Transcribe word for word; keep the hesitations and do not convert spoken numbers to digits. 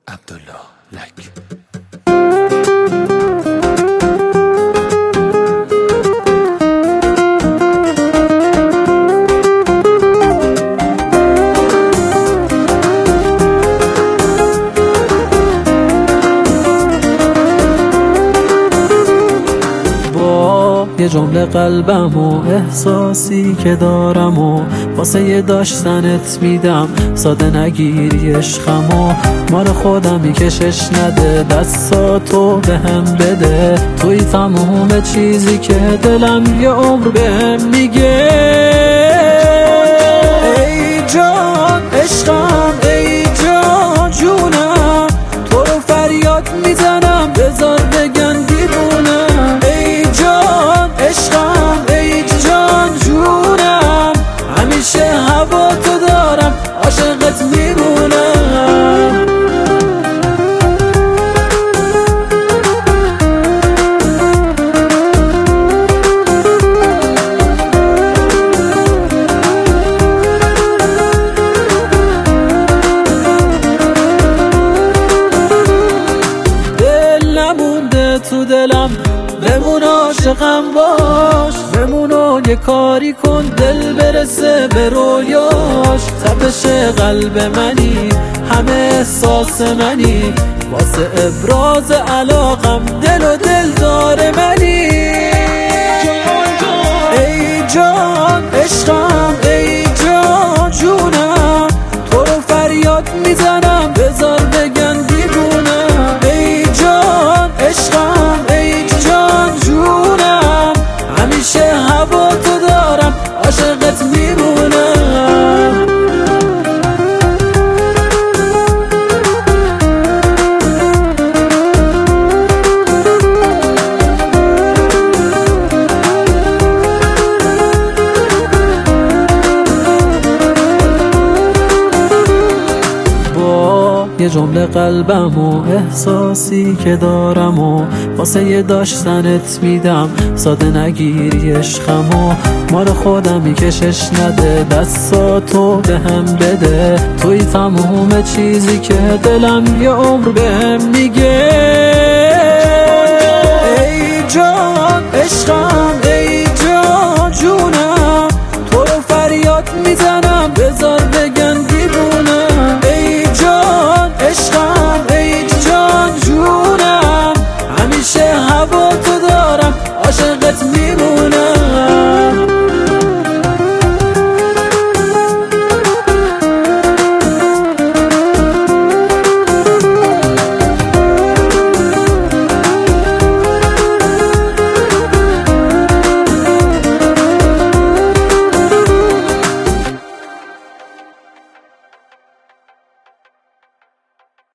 عبدالله لک. یه جمله قلبم و احساسی که دارم و واسه یه داشتنت میدم، ساده نگیری عشقم و مال خودم کشش نده، دستاتو به هم بده، توی تموم چیزی که دلم یه عمر بهم میگه. ای جان عشقم، ای جان جونم، تو رو فریاد میزنم بذار بگن دیوونم. ای جان عشقم، ای جان جونم، همیشه هوا تو دارم، عاشقت میمونم. دل نمونده تو دلم، بمون عاشقم باش، بمون و یه کاری کن دل برسه به رویاش. تپش قلب منی، همه احساس منی، واسه ابراز علاقم دل و دلدار منی. ای جان عشقم، ای جان جونم، تو رو فریاد میزنم بذار بگن دیوونم. ای جان عشقم، ای جان جونم، همیشه هوا تو دارم، عاشقت میمونم. یه جمله قلبم و احساسی که دارم و واسه یه داشتنت میدم، ساده نگیری عشقم و مال خودم کشش نده، دستاتو به هم بده، توی تموم چیزی که دلم یه عمر بهم میگه. ای جان عشقم،